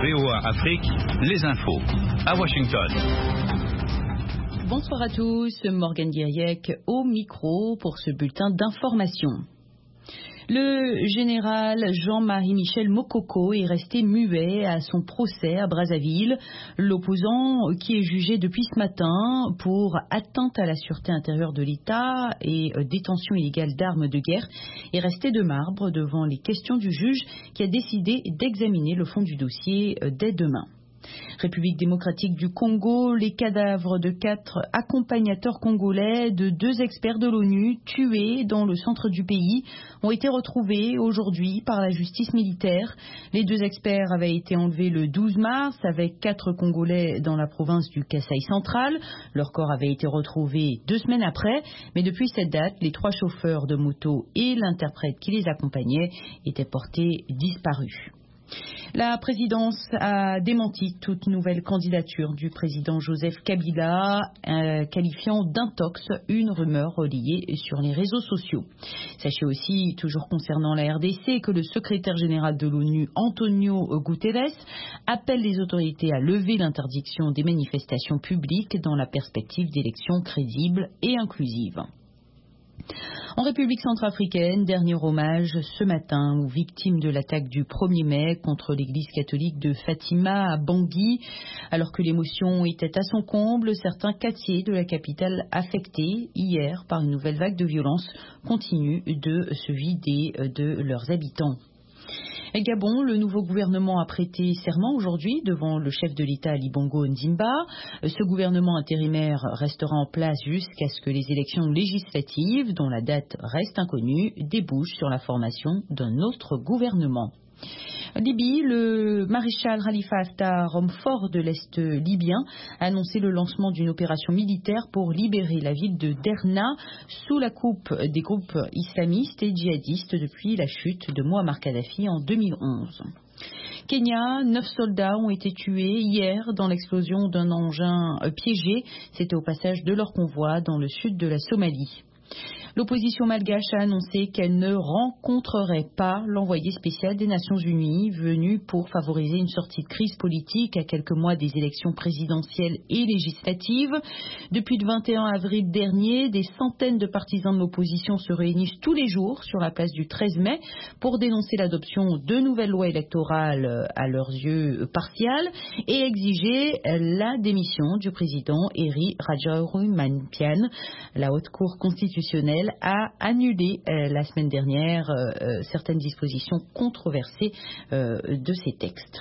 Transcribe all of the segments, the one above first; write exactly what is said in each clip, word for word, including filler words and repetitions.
V O A Afrique, les infos à Washington. Bonsoir à tous, Morgane Guiriec au micro pour ce bulletin d'information. Le général Jean-Marie Michel Mokoko est resté muet à son procès à Brazzaville. L'opposant, qui est jugé depuis ce matin pour atteinte à la sûreté intérieure de l'État et détention illégale d'armes de guerre, est resté de marbre devant les questions du juge qui a décidé d'examiner le fond du dossier dès demain. République démocratique du Congo, les cadavres de quatre accompagnateurs congolais de deux experts de l'ONU tués dans le centre du pays ont été retrouvés aujourd'hui par la justice militaire. Les deux experts avaient été enlevés le douze mars avec quatre Congolais dans la province du Kasaï central. Leur corps avait été retrouvé deux semaines après, mais depuis cette date, les trois chauffeurs de moto et l'interprète qui les accompagnait étaient portés disparus. La présidence a démenti toute nouvelle candidature du président Joseph Kabila, euh, qualifiant d'intox une rumeur relayée sur les réseaux sociaux. Sachez aussi, toujours concernant la R D C, que le secrétaire général de l'ONU, Antonio Guterres, appelle les autorités à lever l'interdiction des manifestations publiques dans la perspective d'élections crédibles et inclusives. En République centrafricaine, dernier hommage ce matin aux victimes de l'attaque du premier mai contre l'église catholique de Fatima à Bangui. Alors que l'émotion était à son comble, certains quartiers de la capitale affectés hier par une nouvelle vague de violence continuent de se vider de leurs habitants. Et Gabon, le nouveau gouvernement a prêté serment aujourd'hui devant le chef de l'État Ali Bongo Ondimba. Ce gouvernement intérimaire restera en place jusqu'à ce que les élections législatives, dont la date reste inconnue, débouchent sur la formation d'un autre gouvernement. Libye, le maréchal Khalifa Haftar, homme fort de l'Est libyen, a annoncé le lancement d'une opération militaire pour libérer la ville de Derna sous la coupe des groupes islamistes et djihadistes depuis la chute de Mouammar Kadhafi en deux mille onze. Kenya, neuf soldats ont été tués hier dans l'explosion d'un engin piégé. C'était au passage de leur convoi dans le sud de la Somalie. L'opposition malgache a annoncé qu'elle ne rencontrerait pas l'envoyé spécial des Nations Unies venu pour favoriser une sortie de crise politique à quelques mois des élections présidentielles et législatives. Depuis le vingt et un avril dernier, des centaines de partisans de l'opposition se réunissent tous les jours sur la place du treize mai pour dénoncer l'adoption de nouvelles lois électorales à leurs yeux partiales et exiger la démission du président Eri Rajaoui-Mampian. La Haute Cour constitutionnelle a annulé euh, la semaine dernière euh, certaines dispositions controversées euh, de ces textes.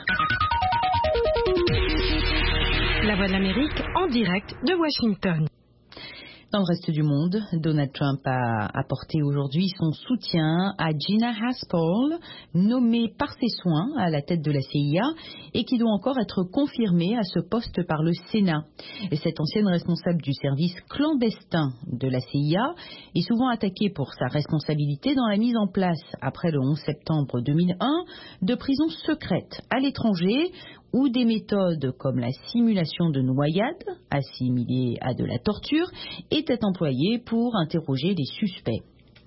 La Voix de l'Amérique en direct de Washington. Dans le reste du monde, Donald Trump a apporté aujourd'hui son soutien à Gina Haspel, nommée par ses soins à la tête de la C I A et qui doit encore être confirmée à ce poste par le Sénat. Et cette ancienne responsable du service clandestin de la C I A est souvent attaquée pour sa responsabilité dans la mise en place, après le onze septembre deux mille un, de prisons secrètes à l'étranger où des méthodes comme la simulation de noyade, assimilée à de la torture, étaient employées pour interroger les suspects.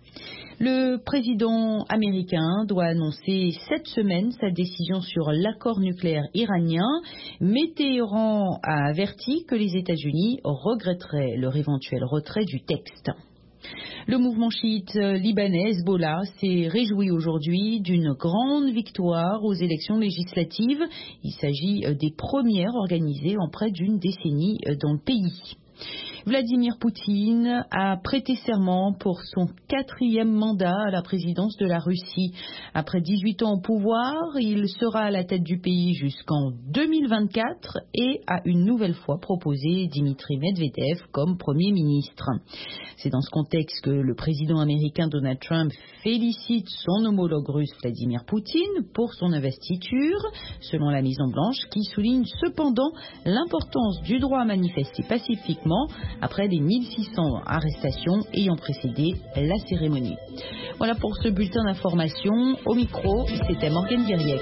Le président américain doit annoncer cette semaine sa décision sur l'accord nucléaire iranien, mais Téhéran a averti que les États-Unis regretteraient leur éventuel retrait du texte. Le mouvement chiite libanais Hezbollah s'est réjoui aujourd'hui d'une grande victoire aux élections législatives. Il s'agit des premières organisées en près d'une décennie dans le pays. Vladimir Poutine a prêté serment pour son quatrième mandat à la présidence de la Russie. Après dix-huit ans au pouvoir, il sera à la tête du pays jusqu'en deux mille vingt-quatre et a une nouvelle fois proposé Dimitri Medvedev comme Premier ministre. C'est dans ce contexte que le président américain Donald Trump félicite son homologue russe Vladimir Poutine pour son investiture, selon la Maison-Blanche, qui souligne cependant l'importance du droit à manifester pacifiquement après les mille six cents arrestations ayant précédé la cérémonie. Voilà pour ce bulletin d'information. Au micro, c'était Morgane Guiriec.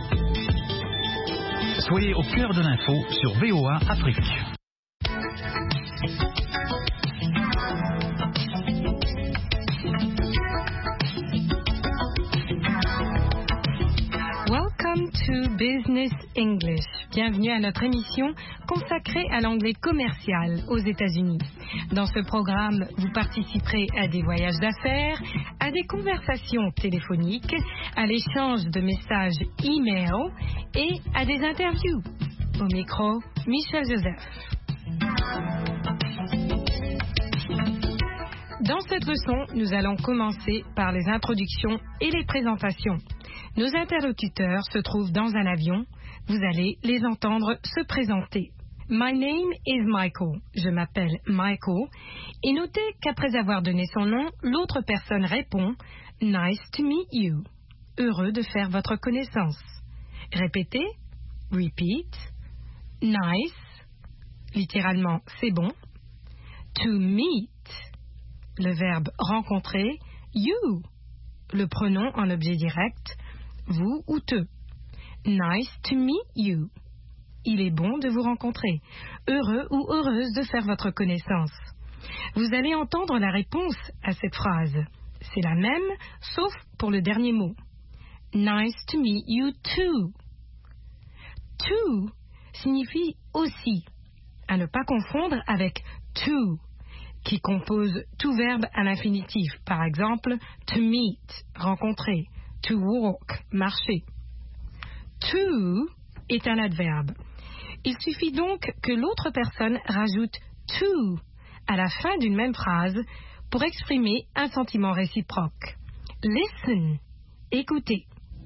Soyez au cœur de l'info sur V O A Afrique. Welcome to Business English. Bienvenue à notre émission consacrée à l'anglais commercial aux États-Unis. Dans ce programme, vous participerez à des voyages d'affaires, à des conversations téléphoniques, à l'échange de messages e-mail et à des interviews. Au micro, Michel Joseph. Dans cette leçon, nous allons commencer par les introductions et les présentations. Nos interlocuteurs se trouvent dans un avion. Vous allez les entendre se présenter. My name is Michael. Je m'appelle Michael. Et notez qu'après avoir donné son nom, l'autre personne répond Nice to meet you. Heureux de faire votre connaissance. Répétez. Repeat. Nice. Littéralement, c'est bon. To meet. Le verbe rencontrer. You. Le pronom en objet direct. Vous ou te. Nice to meet you. Il est bon de vous rencontrer. Heureux ou heureuse de faire votre connaissance. Vous allez entendre la réponse à cette phrase. C'est la même, sauf pour le dernier mot. Nice to meet you too. To signifie aussi, à ne pas confondre avec to, qui compose tout verbe à l'infinitif. Par exemple, to meet, rencontrer. To walk, marcher. To est un adverbe. Il suffit donc que l'autre personne rajoute to à la fin d'une même phrase pour exprimer un sentiment réciproque. Listen, écoutez.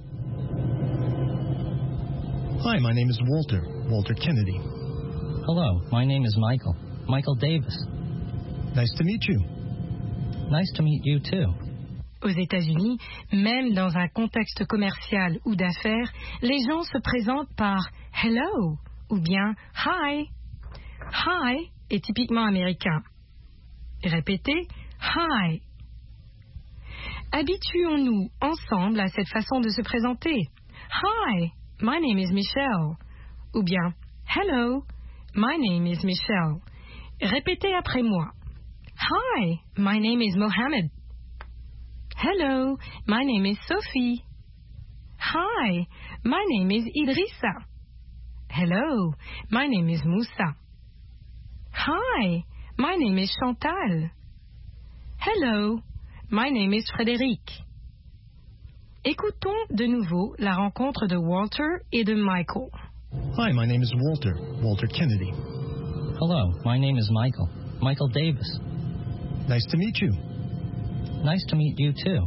Hi, my name is Walter, Walter Kennedy. Hello, my name is Michael, Michael Davis. Nice to meet you. Nice to meet you too. Aux États-Unis, même dans un contexte commercial ou d'affaires, les gens se présentent par hello ou bien hi. Hi est typiquement américain. Répétez hi. Habituons-nous ensemble à cette façon de se présenter. Hi, my name is Michelle. Ou bien hello, my name is Michelle. Répétez après moi. Hi, my name is Mohammed. Hello, my name is Sophie. Hi, my name is Idrissa. Hello, my name is Moussa. Hi, my name is Chantal. Hello, my name is Frédéric. Écoutons de nouveau la rencontre de Walter et de Michael. Hi, my name is Walter, Walter Kennedy. Hello, my name is Michael, Michael Davis. Nice to meet you. Nice to meet you too.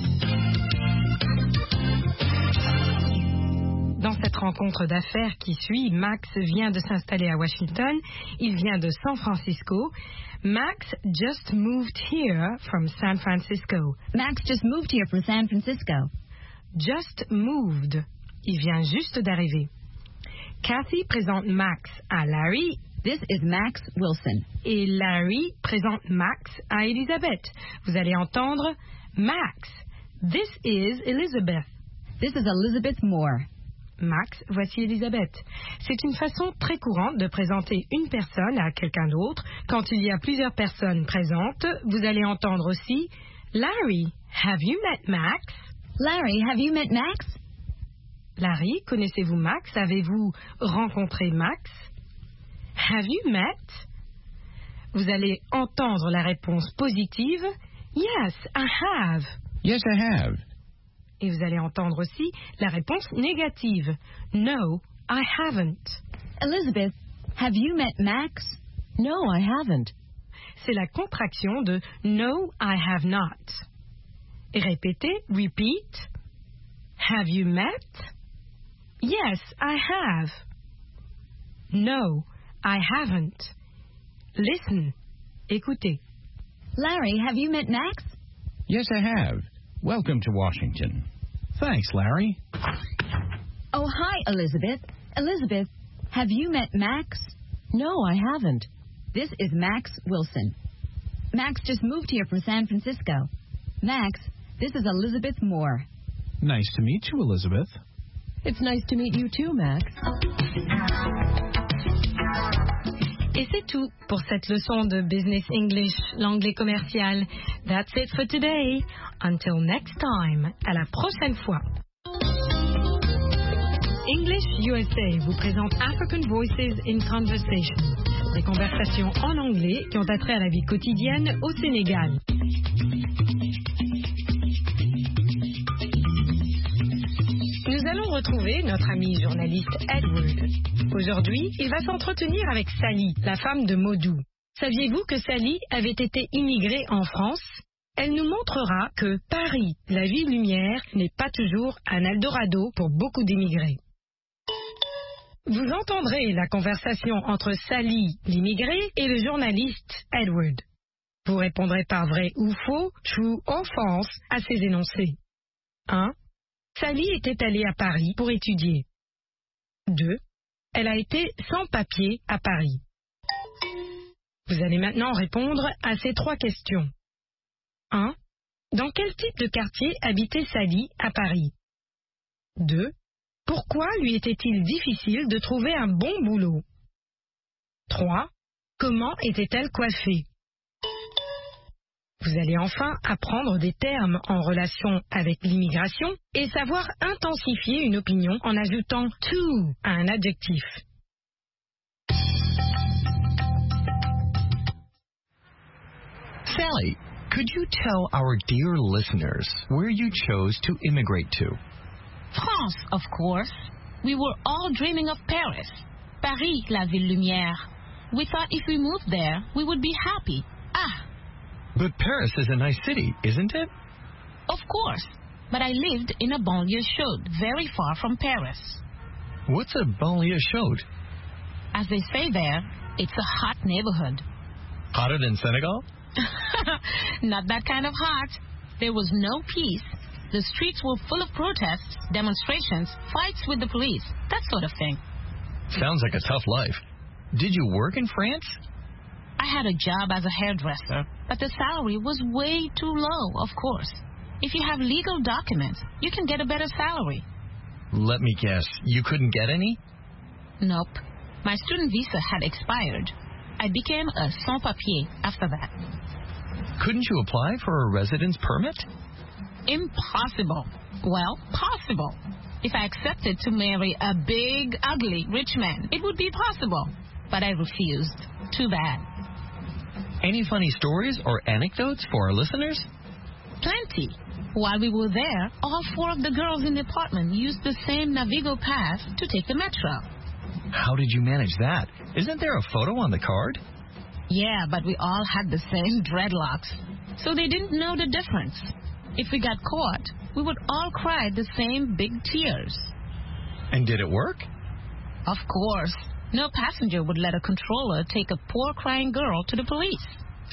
Dans cette rencontre d'affaires qui suit, Max vient de s'installer à Washington. Il vient de San Francisco. Max just moved here from San Francisco. Max just moved here from San Francisco. Just moved. Il vient juste d'arriver. Kathy présente Max à Larry. This is Max Wilson. Et Larry présente Max à Elizabeth. Vous allez entendre Max. This is Elizabeth. This is Elizabeth Moore. Max, voici Elizabeth. C'est une façon très courante de présenter une personne à quelqu'un d'autre. Quand il y a plusieurs personnes présentes, vous allez entendre aussi Larry, have you met Max? Larry, have you met Max? Larry, connaissez-vous Max? Avez-vous rencontré Max? Have you met? Vous allez entendre la réponse positive. Yes, I have. Yes, I have. Et vous allez entendre aussi la réponse négative. No, I haven't. Elizabeth, have you met Max? No, I haven't. C'est la contraction de No, I have not. Et répétez, repeat. Have you met? Yes, I have. No, I haven't. Listen. Écoutez. Larry, have you met Max? Yes, I have. Welcome to Washington. Thanks, Larry. Oh, hi, Elizabeth. Elizabeth, have you met Max? No, I haven't. This is Max Wilson. Max just moved here from San Francisco. Max, this is Elizabeth Moore. Nice to meet you, Elizabeth. It's nice to meet you too, Max. Et Et c'est tout pour cette leçon de Business English, l'anglais commercial. That's it for today. Until next time. À la prochaine fois. English U S A vous présente African Voices in Conversation. Des conversations en anglais qui ont attrait à la vie quotidienne au Sénégal. Nous allons retrouver notre ami journaliste Edward. Aujourd'hui, il va s'entretenir avec Sally, la femme de Modou. Saviez-vous que Sally avait été immigrée en France? Elle nous montrera que Paris, la ville lumière, n'est pas toujours un Eldorado pour beaucoup d'immigrés. Vous entendrez la conversation entre Sally, l'immigrée, et le journaliste Edward. Vous répondrez par vrai ou faux, true or false, à ces énoncés. un. Sally était allée à Paris pour étudier. deux. Elle a été sans papier à Paris. Vous allez maintenant répondre à ces trois questions. un. Dans quel type de quartier habitait Sally à Paris? deux. Pourquoi lui était-il difficile de trouver un bon boulot? trois. Comment était-elle coiffée? Vous allez enfin apprendre des termes en relation avec l'immigration et savoir intensifier une opinion en ajoutant to à un adjectif. Sally, could you tell our dear listeners where you chose to immigrate to? France, of course. We were all dreaming of Paris. Paris, la ville lumière. We thought if we moved there, we would be happy. Ah! But Paris is a nice city, isn't it? Of course. But I lived in a banlieue chaude, very far from Paris. What's a banlieue chaude? As they say there, it's a hot neighborhood. Hotter than Senegal? Not that kind of hot. There was no peace. The streets were full of protests, demonstrations, fights with the police, that sort of thing. Sounds like a tough life. Did you work in France? I had a job as a hairdresser, but the salary was way too low, of course. If you have legal documents, you can get a better salary. Let me guess, you couldn't get any? Nope. My student visa had expired. I became a sans-papier after that. Couldn't you apply for a residence permit? Impossible. Well, possible. If I accepted to marry a big, ugly, rich man, it would be possible. But I refused. Too bad. Any funny stories or anecdotes for our listeners? Plenty. While we were there, all four of the girls in the apartment used the same Navigo pass to take the metro. How did you manage that? Isn't there a photo on the card? Yeah, but we all had the same dreadlocks, so they didn't know the difference. If we got caught, we would all cry the same big tears. And did it work? Of course. No passenger would let a controller take a poor crying girl to the police.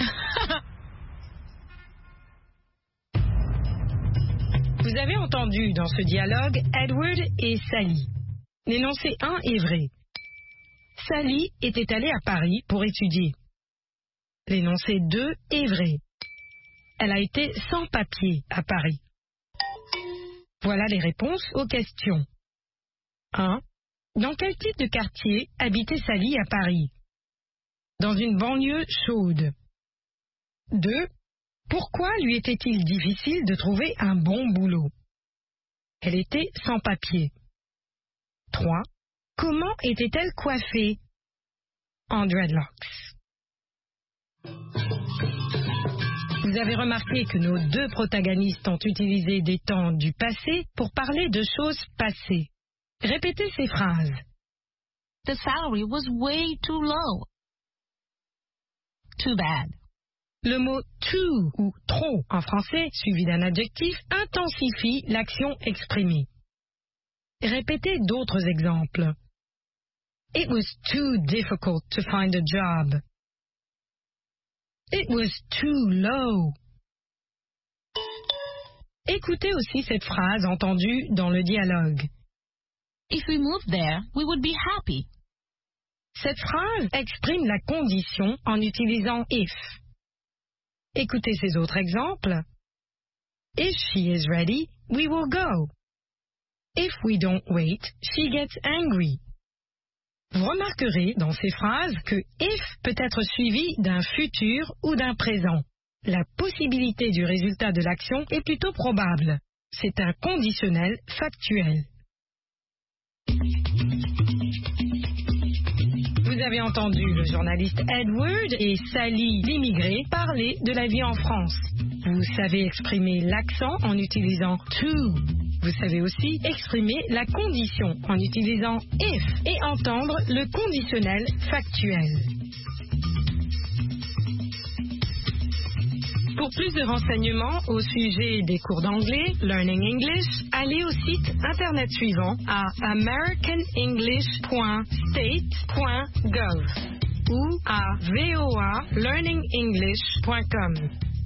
Vous avez entendu dans ce dialogue Edward et Sally. L'énoncé un est vrai. Sally était allée à Paris pour étudier. L'énoncé deux est vrai. Elle a été sans papier à Paris. Voilà les réponses aux questions. un. Dans quel type de quartier habitait Sally à Paris? Dans une banlieue chaude. deux. Pourquoi lui était-il difficile de trouver un bon boulot? Elle était sans papier. trois. Comment était-elle coiffée? En dreadlocks. Vous avez remarqué que nos deux protagonistes ont utilisé des temps du passé pour parler de choses passées. Répétez ces phrases. The salary was way too low. Too bad. Le mot too ou trop en français, suivi d'un adjectif, intensifie l'action exprimée. Répétez d'autres exemples. It was too difficult to find a job. It was too low. Écoutez aussi cette phrase entendue dans le dialogue. If we moved there, we would be happy. Cette phrase exprime la condition en utilisant if. Écoutez ces autres exemples. If she is ready, we will go. If we don't wait, she gets angry. Vous remarquerez dans ces phrases que if peut être suivi d'un futur ou d'un présent. La possibilité du résultat de l'action est plutôt probable. C'est un conditionnel factuel. Vous avez entendu le journaliste Edward et Sally l'immigré parler de la vie en France. Vous savez exprimer l'accent en utilisant to. Vous savez aussi exprimer la condition en utilisant if et entendre le conditionnel factuel. Pour plus de renseignements au sujet des cours d'anglais, Learning English, allez au site internet suivant à american english point state point gov ou à voa learning english point com.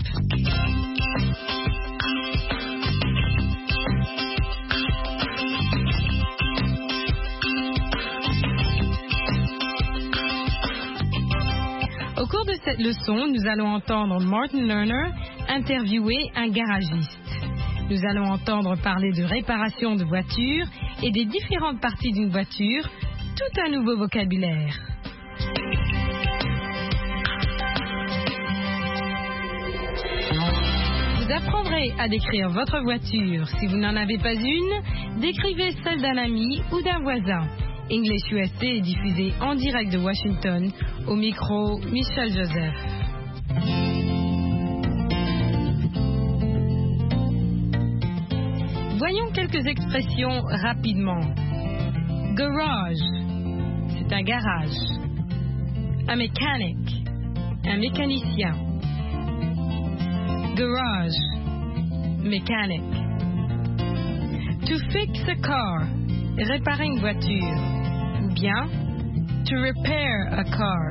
Au cours de cette leçon, nous allons entendre Martin Lerner interviewer un garagiste. Nous allons entendre parler de réparation de voitures et des différentes parties d'une voiture, tout un nouveau vocabulaire. Vous apprendrez à décrire votre voiture. Si vous n'en avez pas une, décrivez celle d'un ami ou d'un voisin. English U S A est diffusé en direct de Washington, au micro Michel Joseph. Voyons quelques expressions rapidement. Garage, c'est un garage. A mechanic, un mécanicien. Garage, mechanic. To fix a car, réparer une voiture. Ou bien, to repair a car.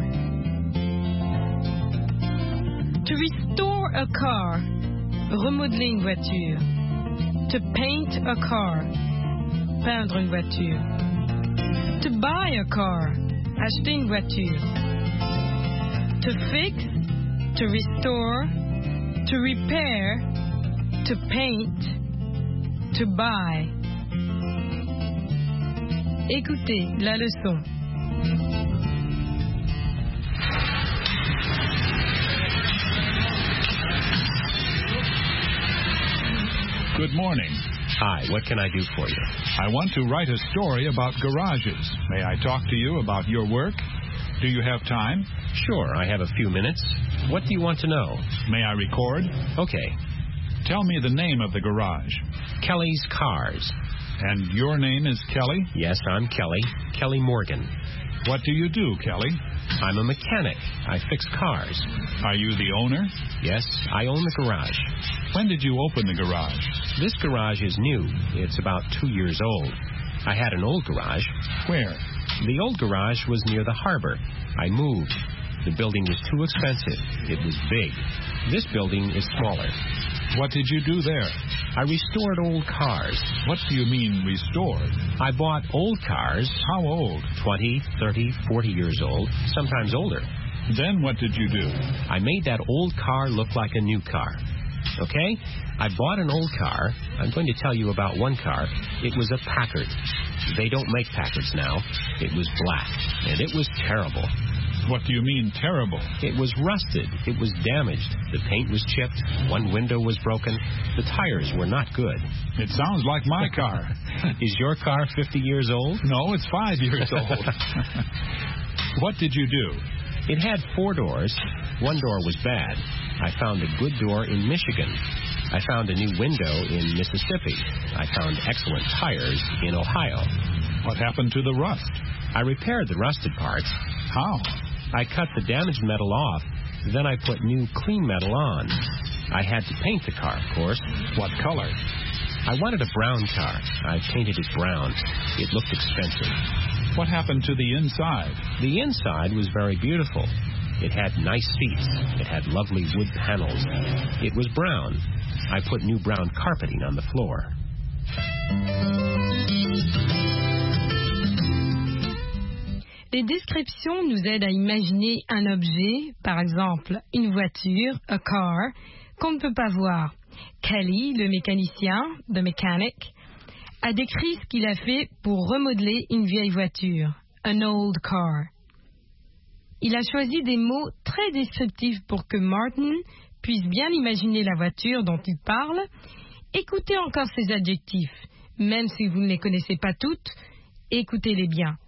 To restore a car, remodeler une voiture. To paint a car, peindre une voiture. To buy a car, acheter une voiture. To fix, to restore, to repair, to paint, to buy. Écoutez la leçon. Good morning. Hi, what can I do for you? I want to write a story about garages. May I talk to you about your work? Do you have time? Sure, I have a few minutes. What do you want to know? May I record? Okay. Tell me the name of the garage. Kelly's Cars. And your name is Kelly? Yes, I'm Kelly. Kelly Morgan. What do you do, Kelly? I'm a mechanic. I fix cars. Are you the owner? Yes, I own the garage. When did you open the garage? This garage is new. It's about two years old. I had an old garage. Where? The old garage was near the harbor. I moved. The building was too expensive. It was big. This building is smaller. What did you do there? I restored old cars. What do you mean, restored? I bought old cars. How old? twenty, thirty, forty years old, sometimes older. Then what did you do? I made that old car look like a new car. Okay? I bought an old car. I'm going to tell you about one car. It was a Packard. They don't make Packards now. It was black, and it was terrible. What do you mean, terrible? It was rusted. It was damaged. The paint was chipped. One window was broken. The tires were not good. It sounds like my car. Is your car fifty years old? No, it's five years old. What did you do? It had four doors. One door was bad. I found a good door in Michigan. I found a new window in Mississippi. I found excellent tires in Ohio. What happened to the rust? I repaired the rusted parts. How? I cut the damaged metal off. Then I put new clean metal on. I had to paint the car, of course. What color? I wanted a brown car. I painted it brown. It looked expensive. What happened to the inside? The inside was very beautiful. It had nice seats. It had lovely wood panels. It was brown. I put new brown carpeting on the floor. Les descriptions nous aident à imaginer un objet, par exemple une voiture, a car, qu'on ne peut pas voir. Kelly, le mécanicien, the mechanic, a décrit ce qu'il a fait pour remodeler une vieille voiture, an old car. Il a choisi des mots très descriptifs pour que Martin puisse bien imaginer la voiture dont il parle. Écoutez encore ces adjectifs, même si vous ne les connaissez pas toutes, écoutez-les bien.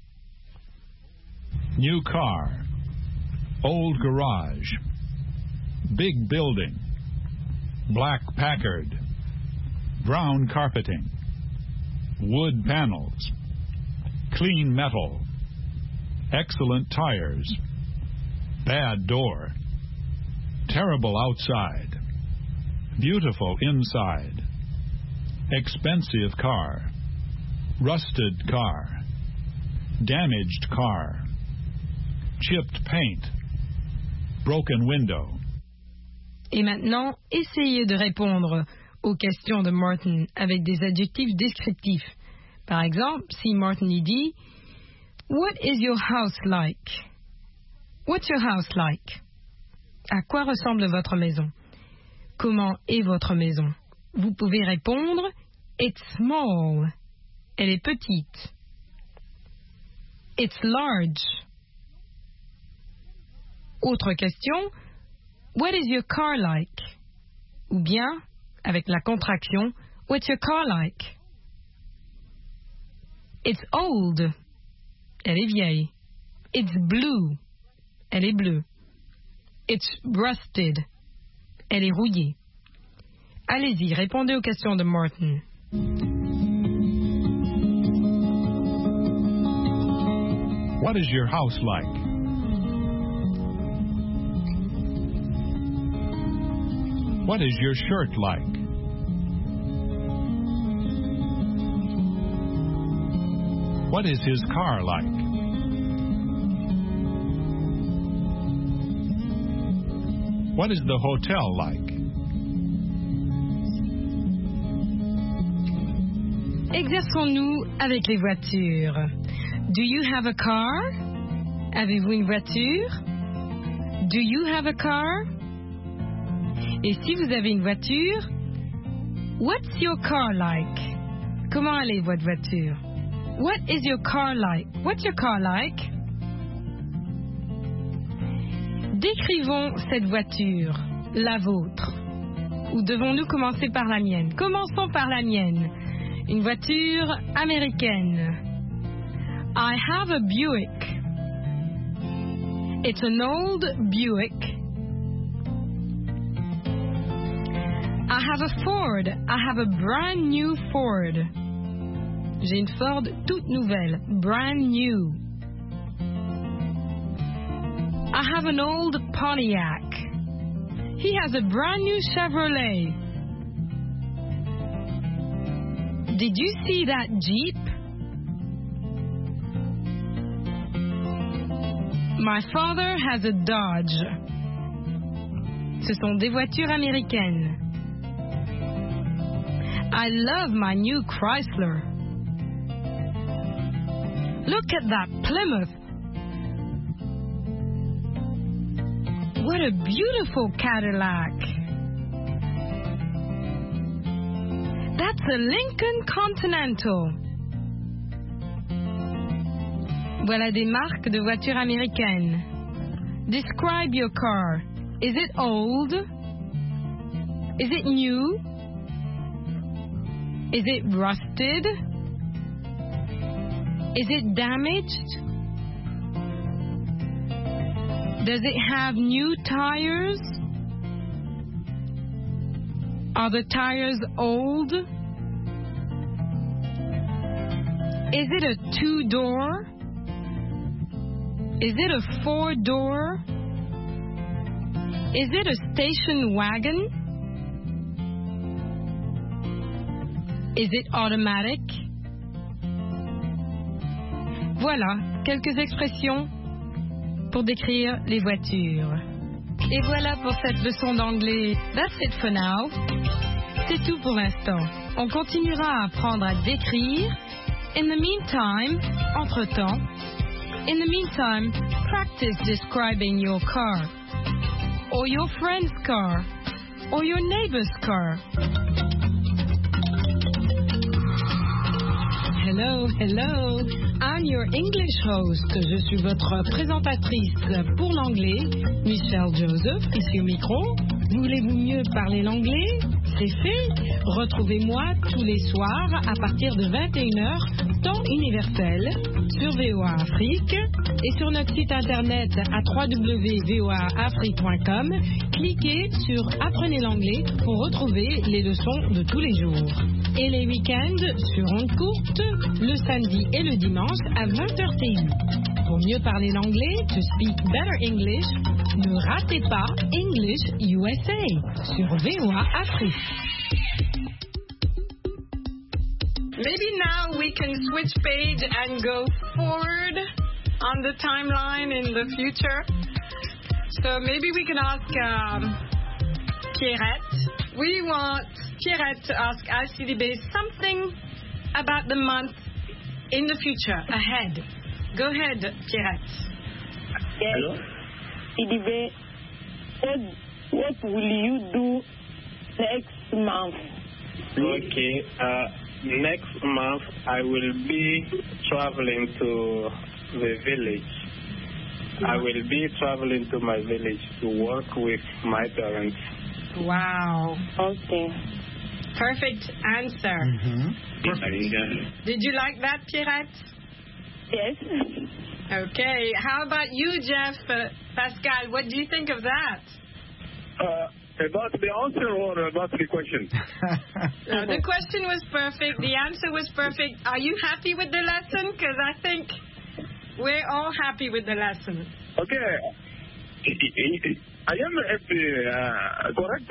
New car, old garage, big building, black Packard, brown carpeting, wood panels, clean metal, excellent tires, bad door, terrible outside, beautiful inside, expensive car, rusted car, damaged car, chipped paint, broken window. Et maintenant, essayez de répondre aux questions de Martin avec des adjectifs descriptifs. Par exemple, si Martin y dit « What is your house like? What's your house like? » À quoi ressemble votre maison? Comment est votre maison? Vous pouvez répondre « It's small. » Elle est petite. « It's large. » Autre question, what is your car like? Ou bien, avec la contraction, what's your car like? It's old. Elle est vieille. It's blue. Elle est bleue. It's rusted. Elle est rouillée. Allez-y, répondez aux questions de Martin. What is your house like? What is your shirt like? What is his car like? What is the hotel like? Exerçons-nous avec les voitures. Do you have a car? Avez-vous une voiture? Do you have a car? Et si vous avez une voiture, what's your car like? Comment allait votre voiture? What is your car like? What's your car like? Décrivons cette voiture, la vôtre. Ou devons-nous commencer par la mienne? Commençons par la mienne. Une voiture américaine. I have a Buick. It's an old Buick. I have a Ford. I have a brand new Ford. J'ai une Ford toute nouvelle, brand new. I have an old Pontiac. He has a brand new Chevrolet. Did you see that Jeep? My father has a Dodge. Ce sont des voitures américaines. I love my new Chrysler. Look at that Plymouth. What a beautiful Cadillac. That's a Lincoln Continental. Voilà des marques de voitures américaines. Describe your car. Is it old? Is it new? Is it rusted? Is it damaged? Does it have new tires? Are the tires old? Is it a two-door? Is it a four-door? Is it a station wagon? Is it automatic? Voilà quelques expressions pour décrire les voitures. Et voilà pour cette leçon d'anglais. That's it for now. C'est tout pour l'instant. On continuera à apprendre à décrire. In the meantime, entre-temps, in the meantime, practice describing your car, or your friend's car, or your neighbor's car. Hello, hello. I'm your English host. Je suis votre présentatrice pour l'anglais, Michelle Joseph, ici au micro. Voulez-vous mieux parler l'anglais? C'est fait. Retrouvez-moi tous les soirs à partir de vingt et une heures, temps universel, sur V O A Afrique et sur notre site internet à w w w point v o a afrique point com. Cliquez sur Apprenez l'anglais pour retrouver les leçons de tous les jours. Et les week-ends sur ondes courtes, le samedi et le dimanche à vingt heures T I. Pour mieux parler l'anglais, to speak better English, ne ratez pas English U S A sur V O A Afrique. Maybe now we can switch page and go forward on the timeline in the future. So maybe we can ask um, Pierrette. We want Pierrette to ask Alcidibe something about the month in the future, ahead. Go ahead, Pierrette. Yes. Hello? Alcidibe, what, what will you do next month? Okay, uh, next month I will be traveling to the village. I will be traveling to my village to work with my parents. Wow. Okay. Perfect answer. Mm-hmm. Perfect. Did you like that, Pierrette? Yes. Okay. How about you, Jeff? Uh, Pascal, what do you think of that? Uh, about the answer or about the question? No, the question was perfect. The answer was perfect. Are you happy with the lesson? Because I think we're all happy with the lesson. Okay. I am happy. Uh,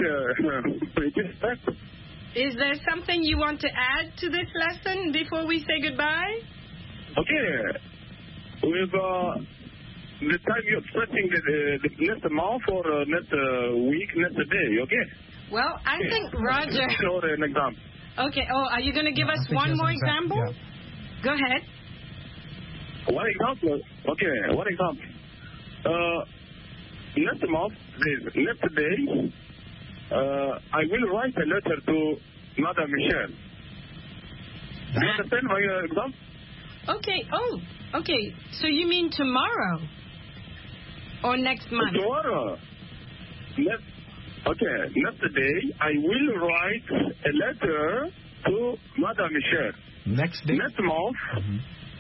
correct. Uh, Is there something you want to add to this lesson before we say goodbye? Okay. With uh, the time you're expecting the, the next month or uh, next uh, week, next day, okay? Well, I okay. think Roger... Or an example. Okay. Oh, are you going to give us one more example? example? Yeah. Go ahead. One example? Okay, one example. Uh, next month, next day, uh, I will write a letter to Madame Michelle. Do you understand my uh, example? Okay. Oh, okay. So you mean tomorrow? Or next month? Tomorrow. Next, okay. Next day, I will write a letter to Madame Michelle. Next day? Next month. Mm-hmm.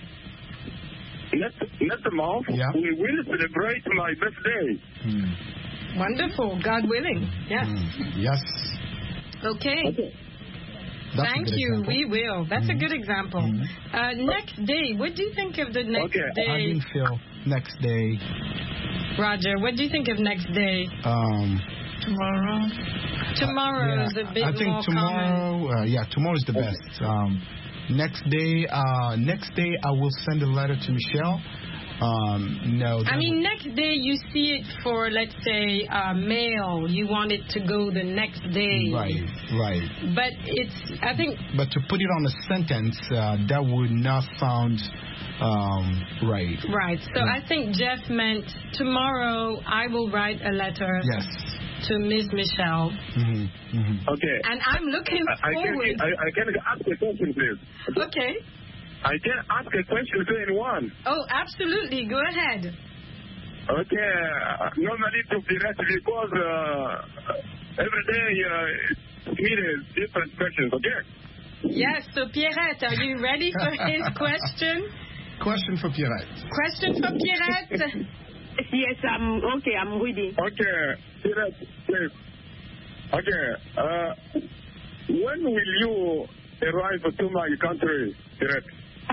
Next, next month, yeah. we will celebrate my birthday. Mm. Wonderful. God willing. Yes. Mm. Yes. Okay. okay. Thank you. Example. We will. That's mm-hmm. a good example. Mm-hmm. Uh, next day. What do you think of the next okay. day? How do you feel next day? Roger, what do you think of next day? Um, tomorrow. Tomorrow uh, is yeah, a bit I think more tomorrow. Uh, yeah, tomorrow is the best. Um, next day. Uh, next day, I will send a letter to Michelle. Um, no. I mean, next day you see it for, let's say, uh, mail. You want it to go the next day. Right, right. But it's, I think... But to put it on a sentence, uh, that would not sound um, right. Right. So yeah. I think Jeff meant tomorrow I will write a letter yes. to Miss Michelle. Mm-hmm, mm-hmm. Okay. And I'm looking I, forward... I can, I, I can ask a question, please. Okay. I can ask a question to anyone. Oh, absolutely. Go ahead. Okay. Uh, normally to be right because uh, every day uh, it's needed different questions, okay? Yes. So, Pierrette, are you ready for his question? Question for Pierrette. Question for Pierrette? Yes, I'm okay. I'm ready. Okay. Pierrette, please. Okay. Uh, when will you arrive to my country, Pierrette?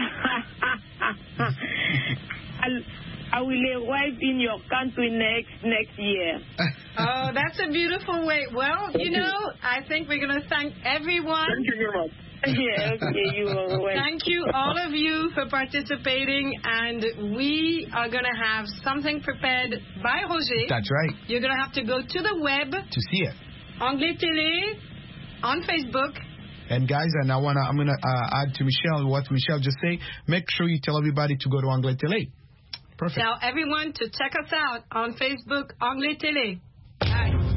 I'll, I will arrive in your country next next year. Oh, that's a beautiful way. Well, you know, I think we're going to thank everyone. Thank you very much. Yeah, okay, you are welcome. Thank you, all of you, for participating. And we are going to have something prepared by Roger. That's right. You're going to have to go to the web. To see it. Anglais Télé on Facebook. And guys, and I wanna, I'm gonna uh, add to Michelle what Michelle just said. Make sure you tell everybody to go to Anglais Télé. Perfect. Tell everyone to check us out on Facebook, Anglais Télé. Bye.